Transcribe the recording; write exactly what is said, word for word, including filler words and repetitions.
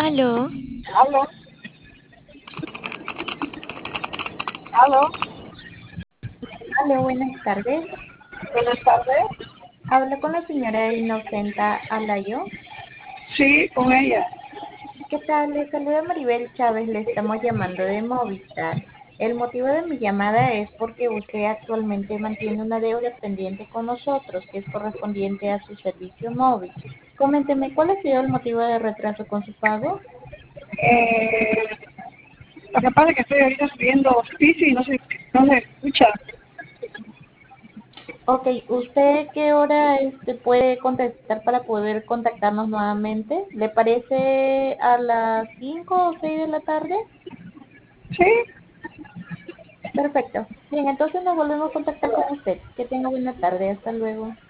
Aló, Aló, aló, Hola, buenas tardes. buenas tardes. Hablo con la señora Inocenta Alayo. Sí, con ella. ¿Qué tal? Le saluda Maribel Chávez, le estamos llamando de Movistar. El motivo de mi llamada es porque usted actualmente mantiene una deuda pendiente con nosotros, que es correspondiente a su servicio móvil. Coménteme, ¿cuál ha sido el motivo de retraso con su pago? Eh, lo que pasa es que estoy ahorita subiendo auspicio y no se, no se escucha. Ok, ¿usted qué hora este, puede contestar para poder contactarnos nuevamente? ¿Le parece a las cinco o seis de la tarde? Sí, Perfecto. Bien, entonces nos volvemos a contactar con usted. Que tenga buena tarde. Hasta luego.